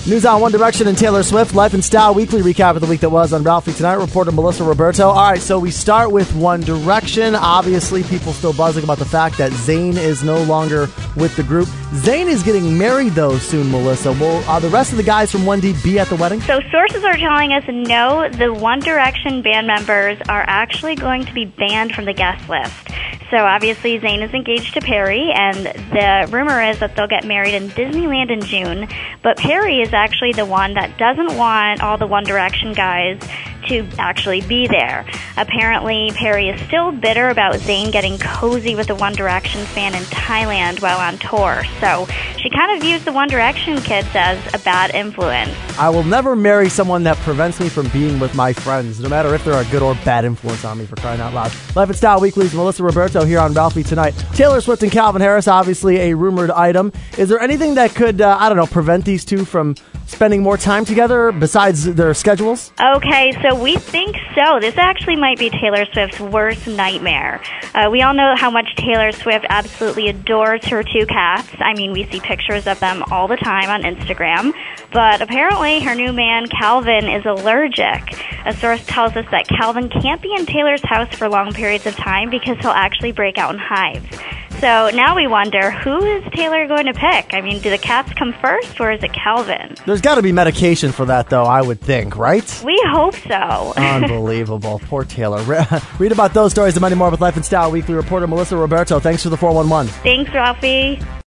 News on One Direction and Taylor Swift. Life and Style weekly recap of the week that was on Ralphie Tonight. Reporter Melissa Roberto. All right, so we start with One Direction. Obviously, people still buzzing about the fact that Zayn is no longer with the group. Zayn is getting married, though, soon, Melissa. Will the rest of the guys from 1D be at the wedding? So sources are telling us no, the One Direction band members are actually going to be banned from the guest list. So obviously Zayn is engaged to Perry, and the rumor is that they'll get married in Disneyland in June. But Perry is actually the one that doesn't want all the One Direction guys to actually be there. Apparently, Perry is still bitter about Zayn getting cozy with a One Direction fan in Thailand while on tour. So she kind of views the One Direction kids as a bad influence. I will never marry someone that prevents me from being with my friends, no matter if they're a good or bad influence on me, for crying out loud. Life and Style Weekly's Melissa Roberto here on Ralphie Tonight. Taylor Swift and Calvin Harris, obviously a rumored item. Is there anything that could, prevent these two from spending more time together besides their schedules? Okay, so we think so. This actually might be Taylor Swift's worst nightmare. We all know how much Taylor Swift absolutely adores her two cats. I mean, we see pictures of them all the time on Instagram. But apparently her new man, Calvin, is allergic. A source tells us that Calvin can't be in Taylor's house for long periods of time because he'll actually break out in hives. So now we wonder, who is Taylor going to pick? I mean, do the cats come first, or is it Calvin? There's got to be medication for that, though, I would think, right? We hope so. Unbelievable. Poor Taylor. Read about those stories and many more with Life and Style Weekly reporter Melissa Roberto. Thanks for the 411. Thanks, Ralphie.